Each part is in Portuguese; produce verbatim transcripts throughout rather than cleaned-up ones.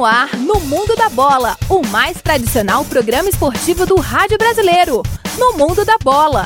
no ar, no Mundo da Bola, o mais tradicional programa esportivo do rádio brasileiro. No Mundo da Bola.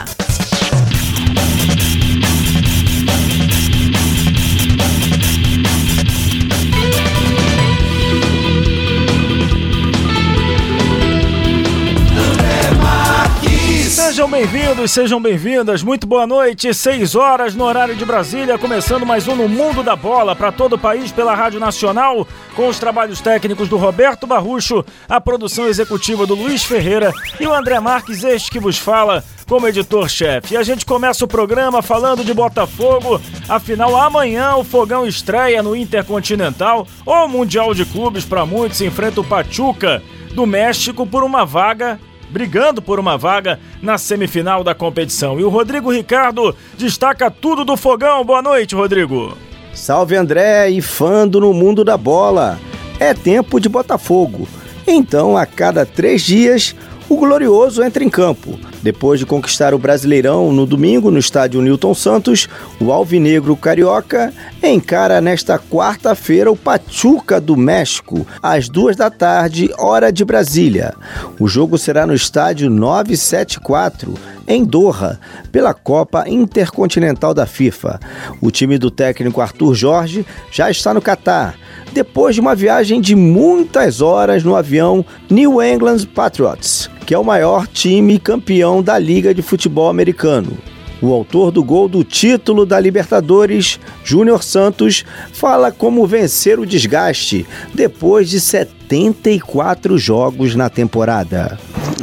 Sejam bem-vindos, sejam bem-vindas, muito boa noite, seis horas no horário de Brasília, começando mais um No Mundo da Bola para todo o país pela Rádio Nacional, com os trabalhos técnicos do Roberto Barrucho, a produção executiva do Luiz Ferreira e o André Marques, este que vos fala como editor-chefe. E a gente começa o programa falando de Botafogo, afinal amanhã o Fogão estreia no Intercontinental, ou Mundial de Clubes para muitos, enfrenta o Pachuca do México por uma vaga brigando por uma vaga na semifinal da competição. E o Rodrigo Ricardo destaca tudo do Fogão. Boa noite, Rodrigo. Salve, André e fã do No Mundo da Bola. É tempo de Botafogo. Então, a cada três dias, o Glorioso entra em campo. Depois de conquistar o Brasileirão no domingo no estádio Newton Santos, o alvinegro carioca encara nesta quarta-feira o Pachuca do México, às duas da tarde, hora de Brasília. O jogo será no estádio novecentos e setenta e quatro, em Doha, pela Copa Intercontinental da FIFA. O time do técnico Arthur Jorge já está no Catar, depois de uma viagem de muitas horas no avião New England Patriots, que é o maior time campeão da Liga de Futebol Americano. O autor do gol do título da Libertadores, Júnior Santos, fala como vencer o desgaste depois de setenta e quatro jogos na temporada.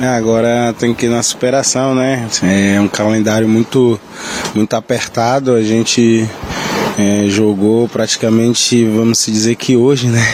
Agora tem que ir na superação, né? É um calendário muito, muito apertado. A gente é, jogou praticamente, vamos dizer que hoje, né?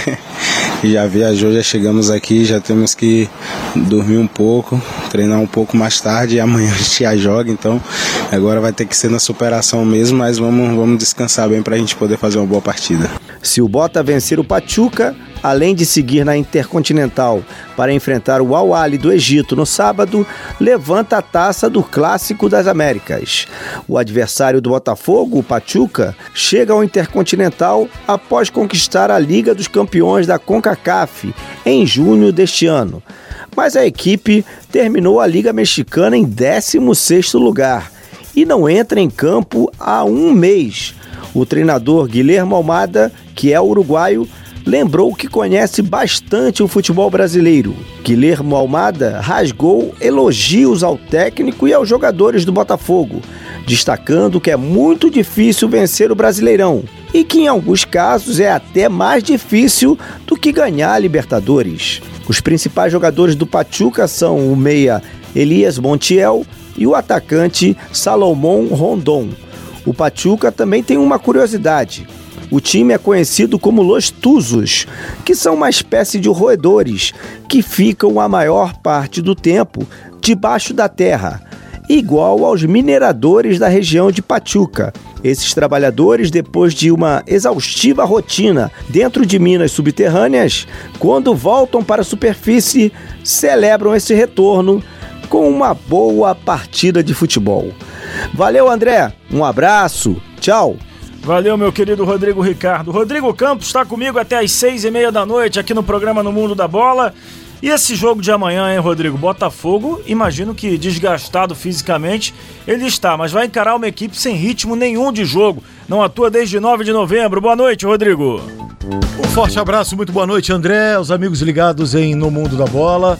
Já viajou, já chegamos aqui, já temos que dormir um pouco, treinar um pouco mais tarde e amanhã a gente já joga, então agora vai ter que ser na superação mesmo, mas vamos, vamos descansar bem para a gente poder fazer uma boa partida. Se o Bota vencer o Pachuca, além de seguir na Intercontinental para enfrentar o Al Ahly do Egito no sábado, levanta a taça do Clássico das Américas. O adversário do Botafogo, o Pachuca, chega ao Intercontinental após conquistar a Liga dos Campeões da CONCACAF em junho deste ano. Mas a equipe terminou a Liga Mexicana em décimo sexto lugar e não entra em campo há um mês. O treinador Guilherme Almada, que é uruguaio, lembrou que conhece bastante o futebol brasileiro. Guilherme Almada rasgou elogios ao técnico e aos jogadores do Botafogo, destacando que é muito difícil vencer o Brasileirão e que em alguns casos é até mais difícil do que ganhar a Libertadores. Os principais jogadores do Pachuca são o meia Elias Montiel e o atacante Salomón Rondón. O Pachuca também tem uma curiosidade. O time é conhecido como Los Tuzos, que são uma espécie de roedores que ficam a maior parte do tempo debaixo da terra, igual aos mineradores da região de Pachuca. Esses trabalhadores, depois de uma exaustiva rotina dentro de minas subterrâneas, quando voltam para a superfície, celebram esse retorno com uma boa partida de futebol. Valeu, André. Um abraço. Tchau. Valeu, meu querido Rodrigo Ricardo. Rodrigo Campos está comigo até às seis e meia da noite aqui no programa No Mundo da Bola. E esse jogo de amanhã, hein, Rodrigo? Botafogo, imagino que desgastado fisicamente ele está, mas vai encarar uma equipe sem ritmo nenhum de jogo. Não atua desde nove de novembro. Boa noite, Rodrigo. Um forte abraço, muito boa noite, André, os amigos ligados em No Mundo da Bola.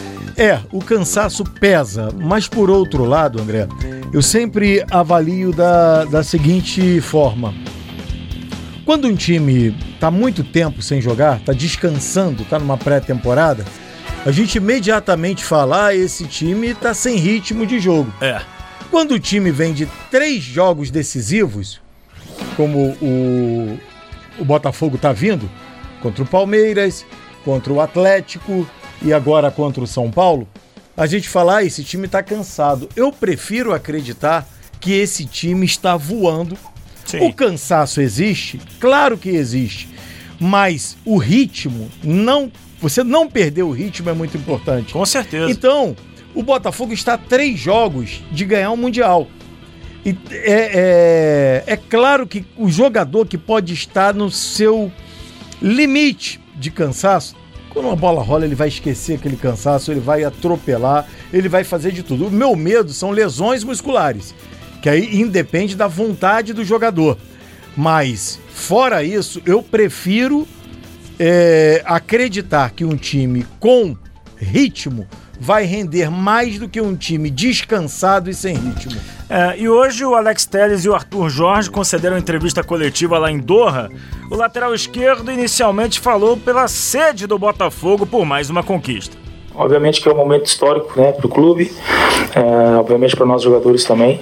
É, o cansaço pesa, mas por outro lado, André, eu sempre avalio da, da seguinte forma. Quando um time está muito tempo sem jogar, está descansando, está numa pré-temporada, a gente imediatamente fala, ah, esse time está sem ritmo de jogo. É. Quando o time vem de três jogos decisivos, como o, o Botafogo está vindo, contra o Palmeiras, contra o Atlético e agora contra o São Paulo, a gente fala, ah, esse time está cansado. Eu prefiro acreditar que esse time está voando. Sim. O cansaço existe? Claro que existe. Mas o ritmo, não, você não perder o ritmo é muito importante. Com certeza. Então, o Botafogo está a três jogos de ganhar o Mundial. E é, é, é claro que o jogador que pode estar no seu limite de cansaço Quando uma bola rola, ele vai esquecer aquele cansaço, ele vai atropelar, ele vai fazer de tudo. O meu medo são lesões musculares, que aí independe da vontade do jogador. Mas, fora isso, eu prefiro é, acreditar que um time com ritmo vai render mais do que um time descansado e sem ritmo. É, e hoje o Alex Telles e o Arthur Jorge concederam entrevista coletiva lá em Doha. O lateral esquerdo inicialmente falou pela sede do Botafogo por mais uma conquista. Obviamente que é um momento histórico, né, para o clube, é, obviamente para nós jogadores também.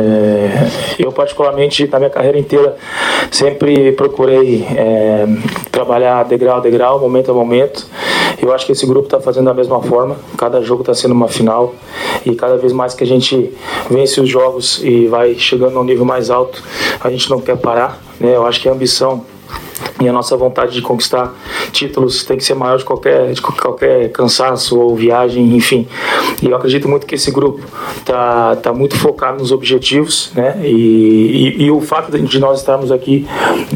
É, eu particularmente na minha carreira inteira sempre procurei é, trabalhar degrau a degrau, momento a momento. Eu acho que esse grupo está fazendo da mesma forma, cada jogo está sendo uma final e cada vez mais que a gente vence os jogos e vai chegando a um nível mais alto, a gente não quer parar, né? Eu acho que a ambição e a nossa vontade de conquistar títulos tem que ser maior de qualquer, de qualquer cansaço ou viagem, enfim. E eu acredito muito que esse grupo tá, tá muito focado nos objetivos, né? E, e, e o fato de nós estarmos aqui,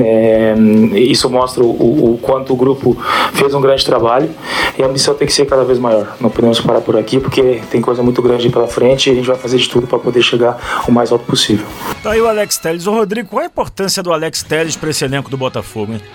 é, isso mostra o, o quanto o grupo fez um grande trabalho e a ambição tem que ser cada vez maior. Não podemos parar por aqui porque tem coisa muito grande pela frente e a gente vai fazer de tudo para poder chegar o mais alto possível. Tá aí o Alex Telles. Ô Rodrigo, qual a importância do Alex Telles para esse elenco do Botafogo, hein?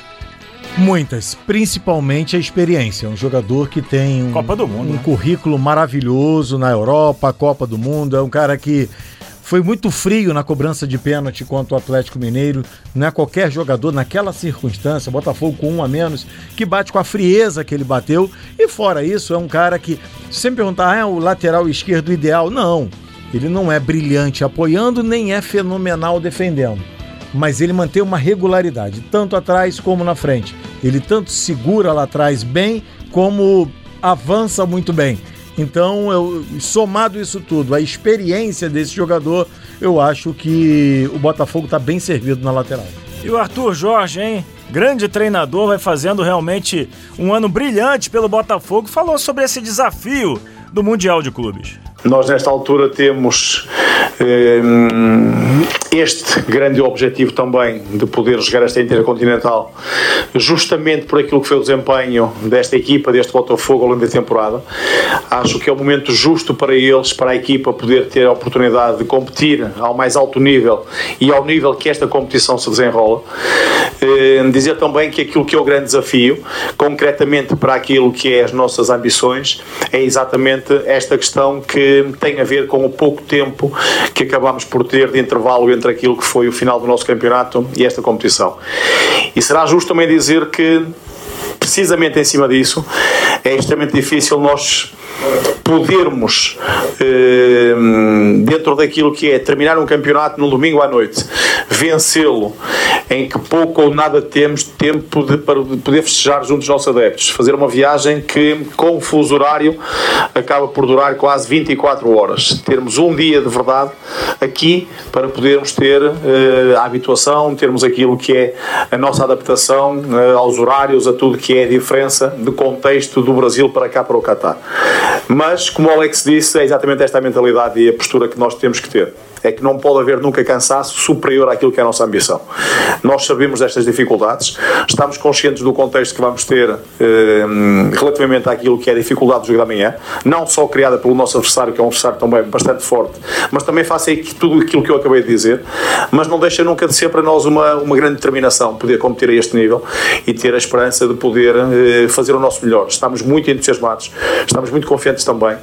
Muitas, principalmente a experiência. Um jogador que tem um, Copa do Mundo, um né? currículo maravilhoso na Europa, Copa do Mundo. É um cara que foi muito frio na cobrança de pênalti contra o Atlético Mineiro. Não é qualquer jogador naquela circunstância, Botafogo com um a menos, que bate com a frieza que ele bateu. E fora isso, é um cara que, se você me perguntar, ah, é o lateral esquerdo ideal? Não, ele não é brilhante apoiando, nem é fenomenal defendendo. Mas ele mantém uma regularidade, tanto atrás como na frente. Ele tanto segura lá atrás bem, como avança muito bem. Então, eu, somado isso tudo, a experiência desse jogador, eu acho que o Botafogo está bem servido na lateral. E o Arthur Jorge, hein? Grande treinador, vai fazendo realmente um ano brilhante pelo Botafogo. Falou sobre esse desafio do Mundial de Clubes. Nós, nesta altura, temos eh, este grande objetivo também de poder jogar esta Intercontinental, justamente por aquilo que foi o desempenho desta equipa, deste Botafogo ao longo da temporada. Acho que é o momento justo para eles, para a equipa, poder ter a oportunidade de competir ao mais alto nível e ao nível que esta competição se desenrola. Eh, dizer também que aquilo que é o grande desafio, concretamente para aquilo que é as nossas ambições, é exatamente esta questão que tem a ver com o pouco tempo que acabamos por ter de intervalo entre aquilo que foi o final do nosso campeonato e esta competição. E será justo também dizer que, precisamente em cima disso, é extremamente difícil nós podermos, eh, dentro daquilo que é terminar um campeonato num domingo à noite, vencê-lo, em que pouco ou nada temos tempo de, para poder festejar junto dos nossos adeptos. Fazer uma viagem que, com o fuso horário, acaba por durar quase vinte e quatro horas. Termos um dia de verdade aqui para podermos ter eh, a habituação, termos aquilo que é a nossa adaptação eh, aos horários, a tudo que é a diferença de contexto do Brasil para cá, para o Catar. Mas, como o Alex disse, é exatamente esta a mentalidade e a postura que nós temos que ter. É que não pode haver nunca cansaço superior àquilo que é a nossa ambição. Nós sabemos destas dificuldades, estamos conscientes do contexto que vamos ter eh, relativamente àquilo que é a dificuldade do jogo da manhã, não só criada pelo nosso adversário, que é um adversário também bastante forte, mas também face a tudo aquilo que eu acabei de dizer, mas não deixa nunca de ser para nós uma, uma grande determinação poder competir a este nível e ter a esperança de poder eh, fazer o nosso melhor. Estamos muito entusiasmados, estamos muito confiantes também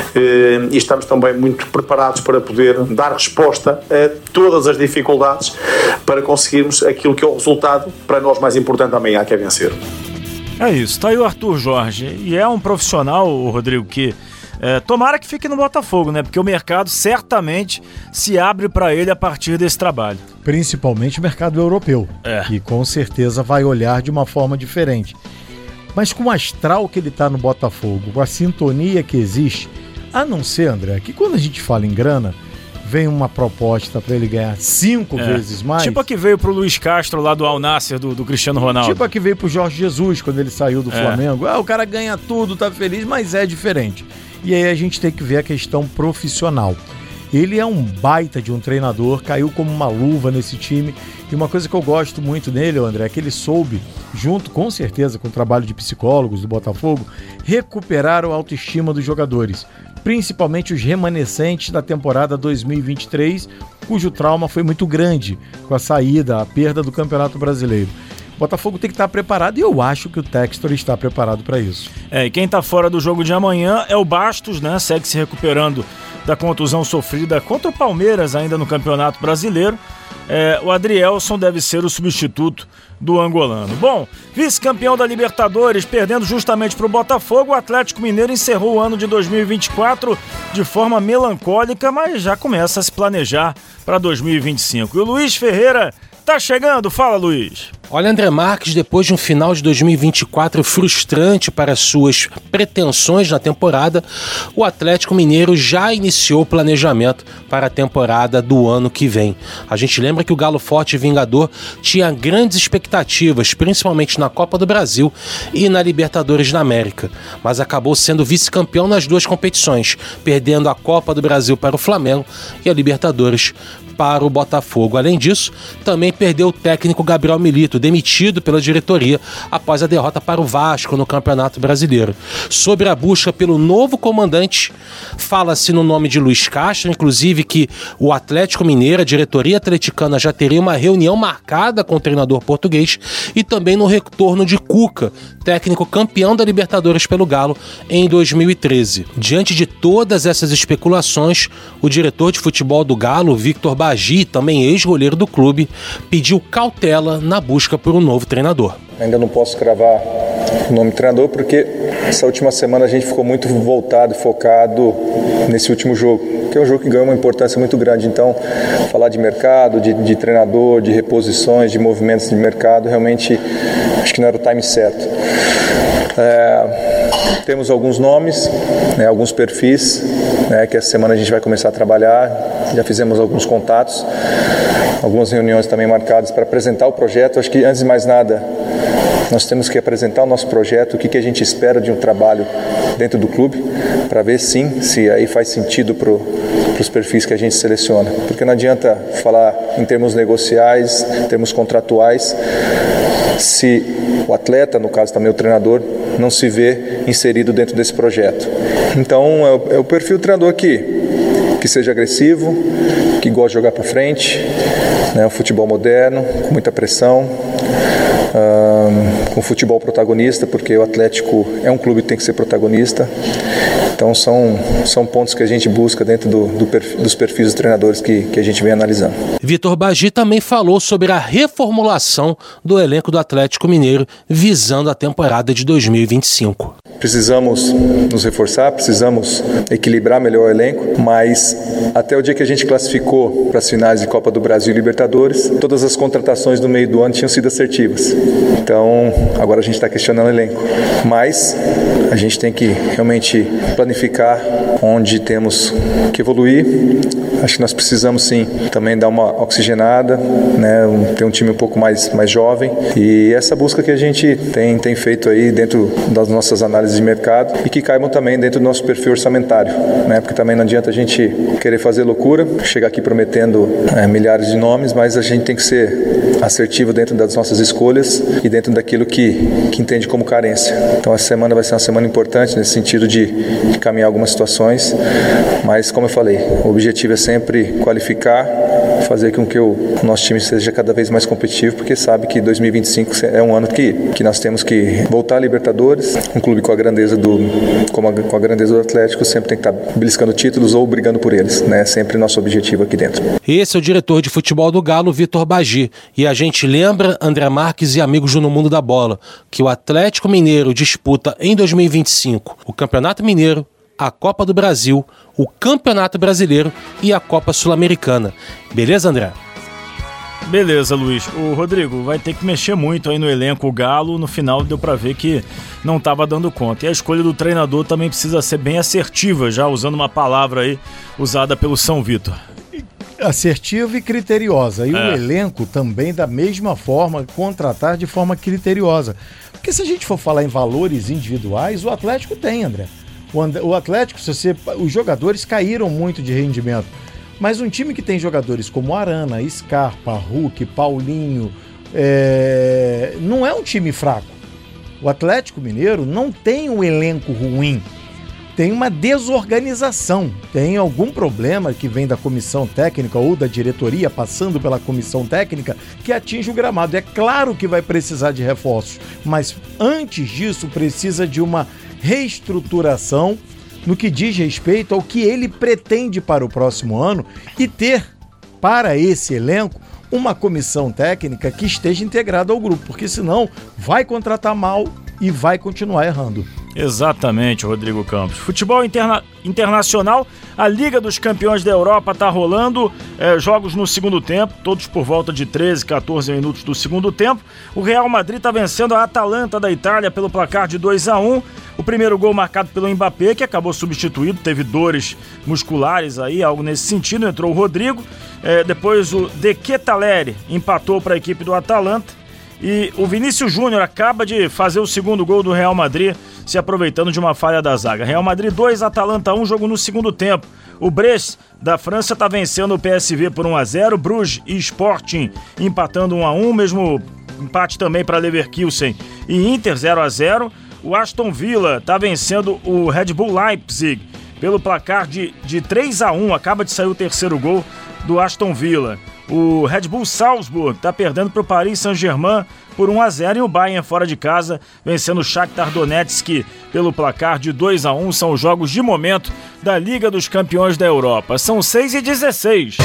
eh, e estamos também muito preparados para poder dar resposta resposta a todas as dificuldades para conseguirmos aquilo que é o resultado para nós mais importante amanhã, que é vencer. É isso, está aí o Arthur Jorge, e é um profissional, o Rodrigo, que é, tomara que fique no Botafogo, né? Porque o mercado certamente se abre para ele a partir desse trabalho. Principalmente o mercado europeu, é. que com certeza vai olhar de uma forma diferente. Mas com o astral que ele está no Botafogo, com a sintonia que existe, a não ser, André, que quando a gente fala em grana, vem uma proposta para ele ganhar cinco é. vezes mais. Tipo a que veio pro Luiz Castro lá do Al Nassr, do, do Cristiano Ronaldo. Tipo a que veio pro Jorge Jesus quando ele saiu do é. Flamengo. Ah, o cara ganha tudo, tá feliz, mas é diferente. E aí a gente tem que ver a questão profissional. Ele é um baita de um treinador, caiu como uma luva nesse time. E uma coisa que eu gosto muito nele, André, é que ele soube, junto com certeza com o trabalho de psicólogos do Botafogo, recuperar a autoestima dos jogadores, principalmente os remanescentes da temporada dois mil e vinte e três, cujo trauma foi muito grande com a saída, a perda do Campeonato Brasileiro. O Botafogo tem que estar preparado e eu acho que o Textor está preparado para isso. É, e quem está fora do jogo de amanhã é o Bastos, né? Segue se recuperando da contusão sofrida contra o Palmeiras ainda no Campeonato Brasileiro. É, o Adrielson deve ser o substituto do angolano. Bom, vice-campeão da Libertadores, perdendo justamente para o Botafogo, o Atlético Mineiro encerrou o ano de dois mil e vinte e quatro de forma melancólica, mas já começa a se planejar para dois mil e vinte e cinco. E o Luiz Ferreira tá chegando. Fala, Luiz. Olha, André Marques, depois de um final de dois mil e vinte e quatro frustrante para suas pretensões na temporada, o Atlético Mineiro já iniciou o planejamento para a temporada do ano que vem. A gente lembra que o Galo Forte e Vingador tinha grandes expectativas, principalmente na Copa do Brasil e na Libertadores da América, mas acabou sendo vice-campeão nas duas competições, perdendo a Copa do Brasil para o Flamengo e a Libertadores para o Botafogo. Além disso, também perdeu o técnico Gabriel Milito, demitido pela diretoria após a derrota para o Vasco no Campeonato Brasileiro. Sobre a busca pelo novo comandante, fala-se no nome de Luiz Castro, inclusive que o Atlético Mineiro, a diretoria atleticana, já teria uma reunião marcada com o treinador português, e também no retorno de Cuca, técnico campeão da Libertadores pelo Galo em dois mil e treze. Diante de todas essas especulações, o diretor de futebol do Galo, Victor Bagi, também ex-goleiro do clube, pediu cautela na busca por um novo treinador. Ainda não posso cravar o nome do treinador porque essa última semana a gente ficou muito voltado, focado nesse último jogo, que é um jogo que ganhou uma importância muito grande. Então, falar de mercado, de, de treinador, de reposições, de movimentos de mercado, realmente acho que não era o time certo. É, temos alguns nomes, né, alguns perfis, né, que essa semana a gente vai começar a trabalhar. Já fizemos alguns contatos, algumas reuniões também marcadas para apresentar o projeto. Acho que, antes de mais nada, nós temos que apresentar o nosso projeto, o que, que a gente espera de um trabalho dentro do clube, para ver sim, se aí faz sentido para os perfis que a gente seleciona. Porque não adianta falar em termos negociais, em termos contratuais, se o atleta, no caso também o treinador, não se vê inserido dentro desse projeto. Então é o, é o perfil do treinador que, que seja agressivo, que gosta de jogar para frente, né, um futebol moderno, com muita pressão, um, com futebol protagonista, porque o Atlético é um clube que tem que ser protagonista. Então são, são pontos que a gente busca dentro do, do perfil, dos perfis dos treinadores que, que a gente vem analisando. Vitor Bagi também falou sobre a reformulação do elenco do Atlético Mineiro visando a temporada de dois mil e vinte e cinco. Precisamos nos reforçar, precisamos equilibrar melhor o elenco, mas até o dia que a gente classificou para as finais de Copa do Brasil e Libertadores, todas as contratações do meio do ano tinham sido assertivas. Então agora a gente está questionando o elenco, mas a gente tem que realmente planificar onde temos que evoluir. Acho que nós precisamos sim também dar uma oxigenada, né, um, ter um time um pouco mais, mais jovem, e essa busca que a gente tem, tem feito aí dentro das nossas análises de mercado e que caibam também dentro do nosso perfil orçamentário, né, porque também não adianta a gente querer fazer loucura, chegar aqui prometendo é, milhares de nomes, mas a gente tem que ser assertivo dentro das nossas escolhas e dentro daquilo que, que entende como carência. Então essa semana vai ser uma semana importante nesse sentido de, de caminhar algumas situações, mas como eu falei, o objetivo é sempre qualificar, fazer com que o nosso time seja cada vez mais competitivo, porque sabe que dois mil e vinte e cinco é um ano que, que nós temos que voltar a Libertadores. Um clube com a grandeza do, como a, com a grandeza do Atlético sempre tem que estar beliscando títulos ou brigando por eles, né? Sempre nosso objetivo aqui dentro. Esse é o diretor de futebol do Galo, Vitor Bagi. E a gente lembra, André Marques e amigos do No Mundo da Bola, que o Atlético Mineiro disputa em dois mil e vinte e cinco o Campeonato Mineiro, a Copa do Brasil, o Campeonato Brasileiro e a Copa Sul-Americana. Beleza, André? Beleza, Luiz. O Rodrigo vai ter que mexer muito aí no elenco. O Galo, no final, deu pra ver que não estava dando conta. E a escolha do treinador também precisa ser bem assertiva, já usando uma palavra aí usada pelo São Vitor. Assertiva e criteriosa. E é. O elenco também, da mesma forma, contratar de forma criteriosa. Porque se a gente for falar em valores individuais, o Atlético tem, André. O Atlético, se você, os jogadores caíram muito de rendimento. Mas um time que tem jogadores como Arana, Scarpa, Hulk, Paulinho, é... não é um time fraco. O Atlético Mineiro não tem um elenco ruim, tem uma desorganização, tem algum problema que vem da comissão técnica ou da diretoria passando pela comissão técnica que atinge o gramado. É claro que vai precisar de reforços, mas antes disso precisa de uma reestruturação no que diz respeito ao que ele pretende para o próximo ano e ter para esse elenco uma comissão técnica que esteja integrada ao grupo, porque senão vai contratar mal e vai continuar errando. Exatamente, Rodrigo Campos. Futebol interna- internacional, a Liga dos Campeões da Europa está rolando, é, jogos no segundo tempo, todos por volta de treze, quatorze minutos do segundo tempo. O Real Madrid está vencendo a Atalanta da Itália pelo placar de dois a um. O primeiro gol marcado pelo Mbappé, que acabou substituído, teve dores musculares aí, algo nesse sentido, entrou o Rodrigo. É, depois o De Ketelaere empatou para a equipe do Atalanta. E o Vinícius Júnior acaba de fazer o segundo gol do Real Madrid, se aproveitando de uma falha da zaga. Real Madrid dois, Atalanta um, jogo no segundo tempo. O Brest da França está vencendo o P S V por um a zero, Bruges e Sporting empatando um a um, mesmo empate também para Leverkusen e Inter zero a zero. O Aston Villa está vencendo o Red Bull Leipzig pelo placar de, de três a um, acaba de sair o terceiro gol do Aston Villa. O Red Bull Salzburg está perdendo para o Paris Saint-Germain por um a zero e o Bayern fora de casa vencendo o Shakhtar Donetsk pelo placar de dois a um. São os jogos de momento da Liga dos Campeões da Europa. São seis e dezesseis.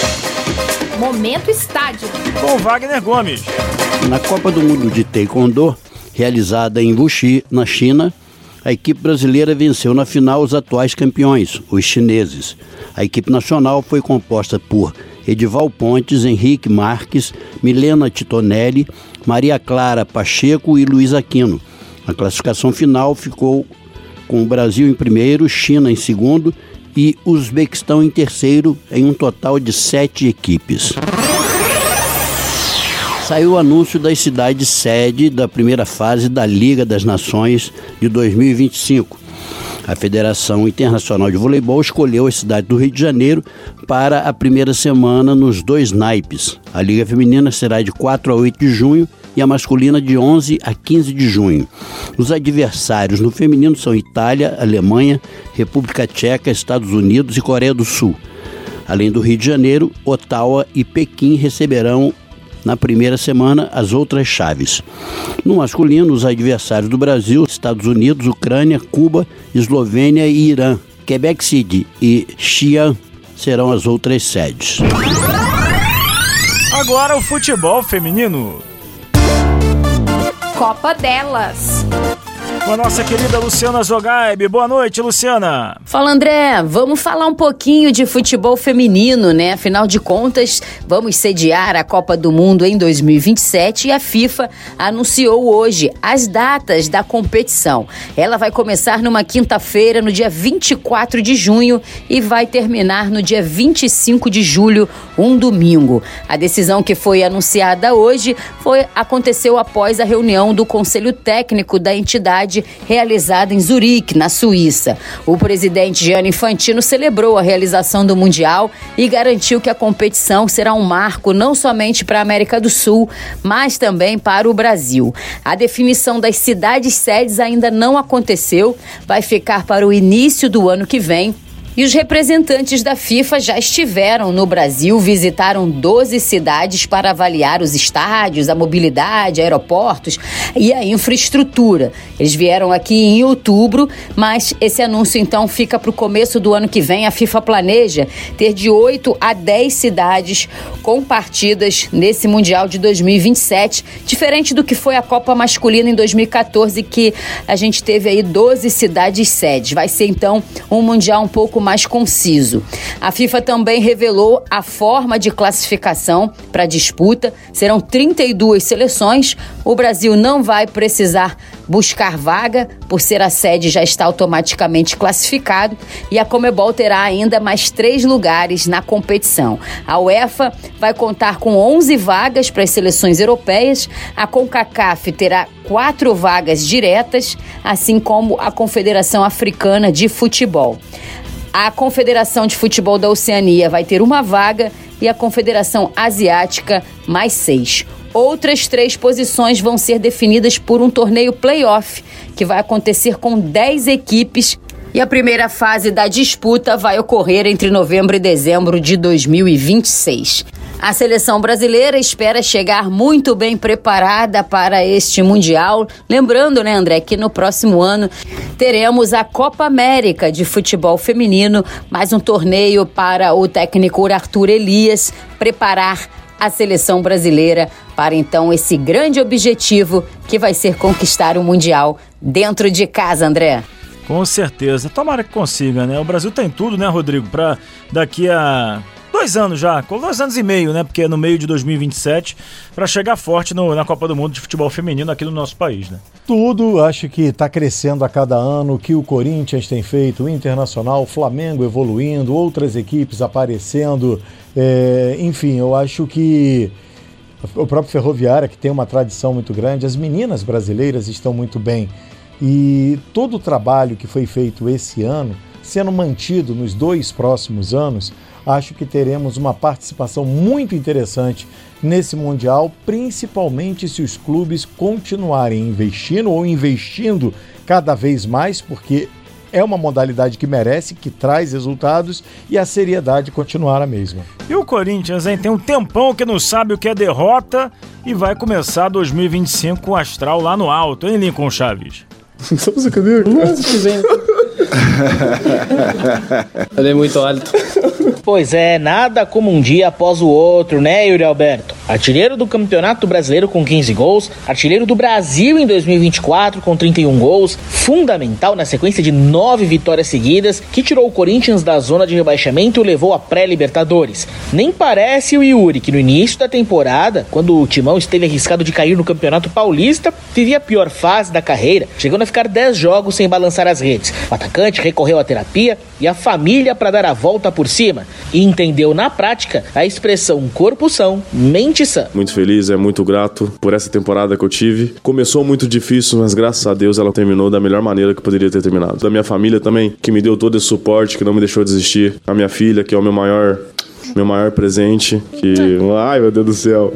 Momento Estádio. Com Wagner Gomes. Na Copa do Mundo de Taekwondo, realizada em Wuxi, na China, a equipe brasileira venceu na final os atuais campeões, os chineses. A equipe nacional foi composta por Edival Pontes, Henrique Marques, Milena Titonelli, Maria Clara Pacheco e Luiz Aquino. A classificação final ficou com o Brasil em primeiro, China em segundo e Uzbequistão em terceiro, em um total de sete equipes. Saiu o anúncio das cidades sede da primeira fase da Liga das Nações de dois mil e vinte e cinco. A Federação Internacional de Voleibol escolheu a cidade do Rio de Janeiro para a primeira semana nos dois naipes. A Liga Feminina será de quatro a oito de junho e a masculina de onze a quinze de junho. Os adversários no feminino são Itália, Alemanha, República Tcheca, Estados Unidos e Coreia do Sul. Além do Rio de Janeiro, Ottawa e Pequim receberão na primeira semana as outras chaves. No masculino, os adversários do Brasil, Estados Unidos, Ucrânia, Cuba, Eslovênia e Irã. Quebec City e Xi'an serão as outras sedes. Agora o futebol feminino. Copa delas. Com a nossa querida Luciana Zogaib. Boa noite, Luciana. Fala, André. Vamos falar um pouquinho de futebol feminino, né? Afinal de contas, vamos sediar a Copa do Mundo em dois mil e vinte e sete e a FIFA anunciou hoje as datas da competição. Ela vai começar numa quinta-feira, no dia vinte e quatro de junho e vai terminar no dia vinte e cinco de julho, um domingo. A decisão que foi anunciada hoje foi, aconteceu após a reunião do Conselho Técnico da entidade realizada em Zurique, na Suíça. O presidente Gianni Infantino celebrou a realização do Mundial e garantiu que a competição será um marco não somente para a América do Sul, mas também para o Brasil. A definição das cidades sedes ainda não aconteceu, vai ficar para o início do ano que vem. E os representantes da FIFA já estiveram no Brasil, visitaram doze cidades para avaliar os estádios, a mobilidade, aeroportos e a infraestrutura. Eles vieram aqui em outubro, mas esse anúncio então fica para o começo do ano que vem. A FIFA planeja ter de oito a dez cidades com partidas nesse Mundial de dois mil e vinte e sete, diferente do que foi a Copa Masculina em dois mil e quatorze, que a gente teve aí doze cidades sedes. Vai ser então um Mundial um pouco mais conciso. A FIFA também revelou a forma de classificação para a disputa. Serão trinta e duas seleções. O Brasil não vai precisar buscar vaga, por ser a sede já está automaticamente classificado, e a Conmebol terá ainda mais três lugares na competição. A UEFA vai contar com onze vagas para as seleções europeias, a CONCACAF terá quatro vagas diretas, assim como a Confederação Africana de Futebol. A Confederação de Futebol da Oceania vai ter uma vaga e a Confederação Asiática mais seis. Outras três posições vão ser definidas por um torneio play-off, que vai acontecer com dez equipes. E a primeira fase da disputa vai ocorrer entre novembro e dezembro de dois mil e vinte e seis. A seleção brasileira espera chegar muito bem preparada para este Mundial. Lembrando, né, André, que no próximo ano teremos a Copa América de futebol feminino, mais um torneio para o técnico Arthur Elias preparar a seleção brasileira para, então, esse grande objetivo que vai ser conquistar o Mundial dentro de casa, André. Com certeza. Tomara que consiga, né? O Brasil tem tudo, né, Rodrigo, para daqui a dois anos já, com dois anos e meio, né? Porque é no meio de dois mil e vinte e sete, para chegar forte no, na Copa do Mundo de futebol feminino aqui no nosso país, né? Tudo, acho que está crescendo a cada ano, o que o Corinthians tem feito, o Internacional, o Flamengo evoluindo, outras equipes aparecendo, é, enfim, eu acho que o próprio Ferroviária, que tem uma tradição muito grande, as meninas brasileiras estão muito bem. E todo o trabalho que foi feito esse ano, sendo mantido nos dois próximos anos, acho que teremos uma participação muito interessante nesse Mundial, principalmente se os clubes continuarem investindo ou investindo cada vez mais, porque é uma modalidade que merece, que traz resultados e a seriedade continuar a mesma. E o Corinthians, hein? Tem um tempão que não sabe o que é derrota e vai começar dois mil e vinte e cinco com o astral lá no alto, hein, Lincoln Chaves? Estamos a caminhar. Nossa, que vem. Ele é muito alto. Pois é, nada como um dia após o outro, né, Yuri Alberto? Artilheiro do Campeonato Brasileiro com quinze gols, artilheiro do Brasil em dois mil e vinte e quatro com trinta e um gols, fundamental na sequência de nove vitórias seguidas, que tirou o Corinthians da zona de rebaixamento e o levou à pré-Libertadores. Nem parece o Yuri que no início da temporada, quando o Timão esteve arriscado de cair no Campeonato Paulista, vivia a pior fase da carreira, chegando a ficar dez jogos sem balançar as redes. O atacante recorreu à terapia e à família para dar a volta por cima e entendeu na prática a expressão corpo são, mente sã. Muito feliz, é muito grato por essa temporada que eu tive. Começou muito difícil, mas graças a Deus ela terminou da melhor maneira que poderia ter terminado. Da minha família também, que me deu todo esse suporte, que não me deixou desistir. A minha filha, que é o meu maior... meu maior presente, que... ai, meu Deus do céu.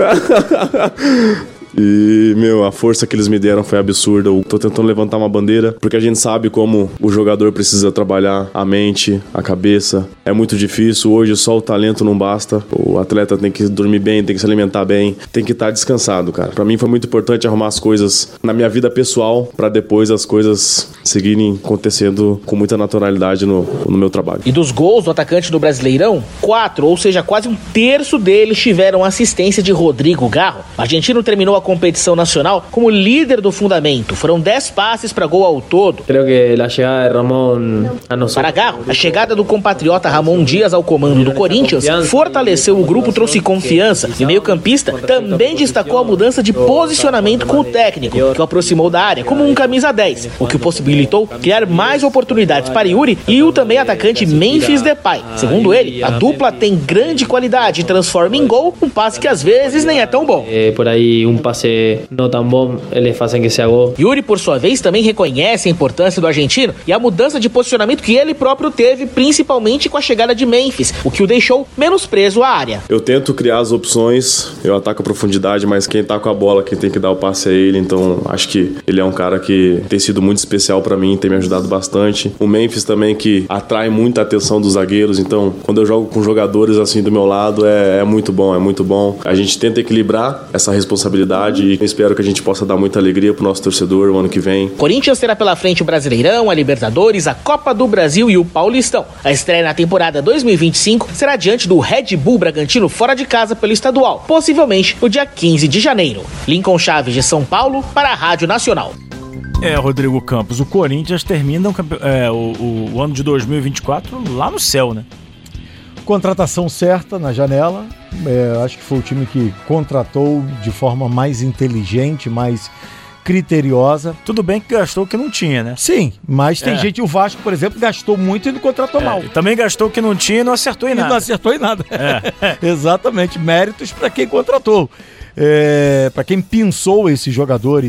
E, meu, a força que eles me deram foi absurda. Eu tô tentando levantar uma bandeira, porque a gente sabe como o jogador precisa trabalhar a mente, a cabeça. É muito difícil. Hoje só o talento não basta. O atleta tem que dormir bem, tem que se alimentar bem, tem que estar descansado, cara. Pra mim foi muito importante arrumar as coisas na minha vida pessoal, pra depois as coisas seguirem acontecendo com muita naturalidade no, no meu trabalho. E dos gols do atacante do Brasileirão, quatro, ou seja, quase um terço deles tiveram assistência de Rodrigo Garro. O argentino terminou a competição nacional como líder do fundamento. Foram dez passes para gol ao todo. Creo que a chegada de Ramon a nós... Para Garro, a chegada do compatriota Ramon Dias ao comando do Corinthians fortaleceu o grupo, trouxe confiança. E meio-campista também destacou a mudança de posicionamento com o técnico, que o aproximou da área como um camisa dez, o que possibilitou criar mais oportunidades para Yuri e o também atacante Memphis Depay. Segundo ele, a dupla tem grande qualidade e transforma em gol um passe que às vezes nem é tão bom. É, por aí um passe não tão bom, eles fazem que seja gol. Yuri, por sua vez, também reconhece a importância do argentino e a mudança de posicionamento que ele próprio teve, principalmente com a chegada de Memphis, o que o deixou menos preso à área. Eu tento criar as opções, eu ataco a profundidade, mas quem tá com a bola, quem tem que dar o passe é ele, então acho que ele é um cara que tem sido muito especial pra mim, tem me ajudado bastante. O Memphis também, que atrai muita atenção dos zagueiros, então quando eu jogo com jogadores assim do meu lado, é, é muito bom, é muito bom. A gente tenta equilibrar essa responsabilidade e espero que a gente possa dar muita alegria pro nosso torcedor o ano que vem. Corinthians terá pela frente o Brasileirão, a Libertadores, a Copa do Brasil e o Paulistão. A estreia na temporada dois mil e vinte e cinco será diante do Red Bull Bragantino fora de casa pelo estadual, possivelmente no dia quinze de janeiro. Lincoln Chaves de São Paulo para a Rádio Nacional. É, Rodrigo Campos, o Corinthians termina o, é, o, o ano de dois mil e vinte e quatro lá no céu, né? Contratação certa na janela, é, acho que foi o time que contratou de forma mais inteligente, mais criteriosa. Tudo bem que gastou o que não tinha, né? Sim, mas tem é. gente, o Vasco, por exemplo, gastou muito e não contratou é, mal. E também gastou o que não tinha e não acertou em e nada. E não acertou em nada. É. Exatamente, méritos para quem contratou. É, para quem pensou esses jogadores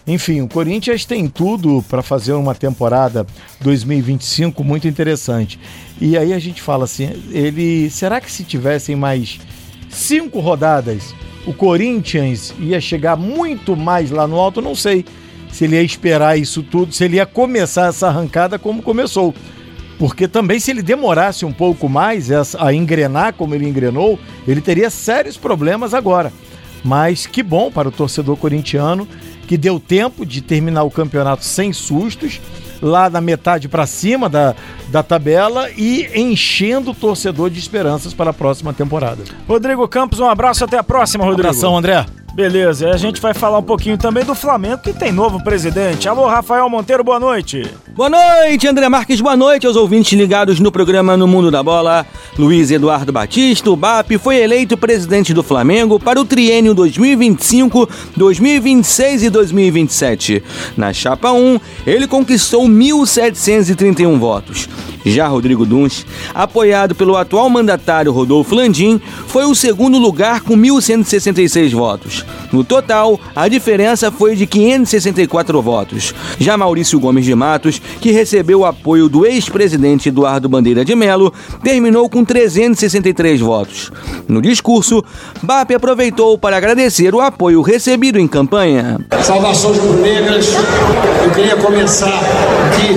Enfim, o Corinthians tem tudo para fazer uma temporada dois mil e vinte e cinco muito interessante. E aí a gente fala assim, ele, será que se tivessem mais cinco rodadas, o Corinthians ia chegar muito mais lá no alto? Não sei se ele ia esperar isso tudo, se ele ia começar essa arrancada como começou. Porque também se ele demorasse um pouco mais a engrenar como ele engrenou, ele teria sérios problemas agora. Mas que bom para o torcedor corintiano, que deu tempo de terminar o campeonato sem sustos, lá na metade para cima da, da tabela e enchendo o torcedor de esperanças para a próxima temporada. Rodrigo Campos, um abraço, até a próxima, Rodrigo. Um abração, André. Beleza, e a gente vai falar um pouquinho também do Flamengo, que tem novo presidente. Alô, Rafael Monteiro, boa noite. Boa noite, André Marques, boa noite aos ouvintes ligados no programa No Mundo da Bola. Luiz Eduardo Batista, o B A P, foi eleito presidente do Flamengo para o triênio dois mil e vinte e cinco, dois mil e vinte e seis e dois mil e vinte e sete. Na chapa um, ele conquistou mil setecentos e trinta e um votos. Já Rodrigo Dunst, apoiado pelo atual mandatário Rodolfo Landim, foi o segundo lugar com mil cento e sessenta e seis votos. No total, a diferença foi de quinhentos e sessenta e quatro votos. Já Maurício Gomes de Matos, que recebeu o apoio do ex-presidente Eduardo Bandeira de Melo, terminou com trezentos e sessenta e três votos. No discurso, B A P aproveitou para agradecer o apoio recebido em campanha. Saudações rubro-negras, eu queria começar aqui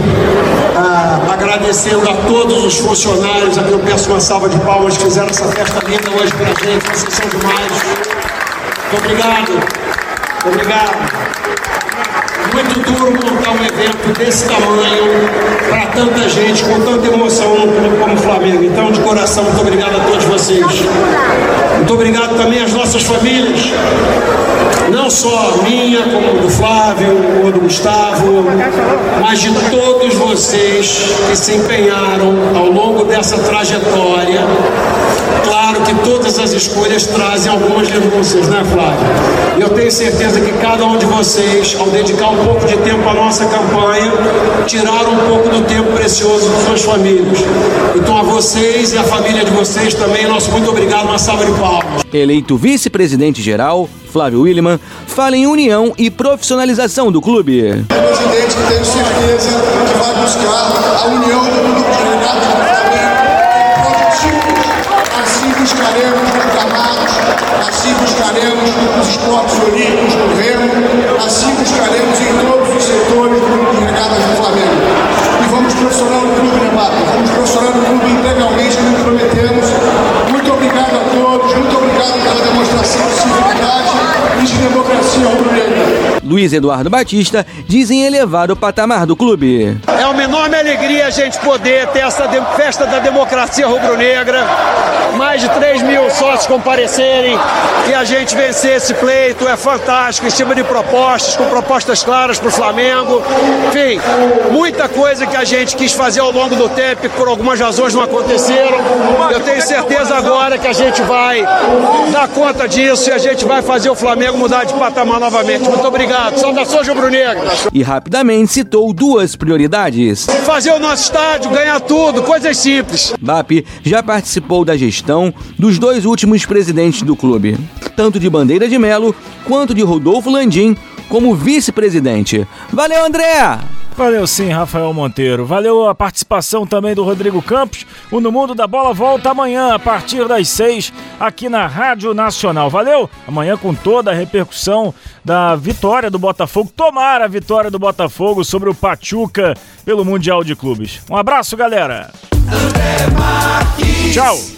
ah, agradecendo a todos os funcionários, a quem eu peço uma salva de palmas, que fizeram essa festa linda hoje pra gente, vocês são demais. Muito obrigado, obrigado. Muito duro montar um evento desse tamanho para tanta gente, com tanta emoção num clube como o Flamengo. Então, de coração, muito obrigado a todos vocês. Muito obrigado também às nossas famílias, não só a minha, como do Flávio ou do Gustavo, mas de todos vocês que se empenharam ao longo dessa trajetória. Claro que todas as escolhas trazem algumas renúncias, né, Flávio? E eu tenho certeza que cada um de vocês, ao dedicar um pouco de tempo à nossa campanha, tiraram um pouco do tempo precioso de suas famílias. Então, a vocês e a família de vocês também, nosso muito obrigado, uma salva de palmas. Eleito vice-presidente geral, Flávio Williman fala em união e profissionalização do clube. O presidente, que tenho certeza que vai buscar a união do grupo de delegado do Flamengo produtivos. Assim buscaremos gramados, assim buscaremos os esportes olímpicos do Remo, assim buscaremos em todos os setores do grupo de regatas do Flamengo. E vamos profissionalizar o clube, né, Bato? Vamos profissionalizar o clube integralmente, como prometemos. Muito obrigado a todos, muito obrigado pela demonstração de civilidade e de democracia rubro-negra. Luiz Eduardo Batista dizem elevar o patamar do clube. É uma enorme alegria a gente poder ter essa de- festa da democracia rubro-negra, mais de três mil sócios comparecerem e a gente vencer esse pleito. É fantástico, em cima de propostas, com propostas claras para o Flamengo. Enfim, muita coisa que a gente quis fazer ao longo do tempo e por algumas razões não aconteceram. Eu tenho certeza agora que a gente vai dar conta disso e a gente vai fazer o Flamengo mudar de patamar novamente. Muito obrigado. Saudações rubro-negras. E rapidamente citou duas prioridades. Fazer o nosso estádio, ganhar tudo, coisas simples. B A P já participou da gestão dos dois últimos presidentes do clube, tanto de Bandeira de Melo quanto de Rodolfo Landim como vice-presidente. Valeu, André! Valeu sim, Rafael Monteiro. Valeu a participação também do Rodrigo Campos. O No Mundo da Bola volta amanhã, a partir das seis, aqui na Rádio Nacional. Valeu? Amanhã com toda a repercussão da vitória do Botafogo. Tomara a vitória do Botafogo sobre o Pachuca pelo Mundial de Clubes. Um abraço, galera. Tchau.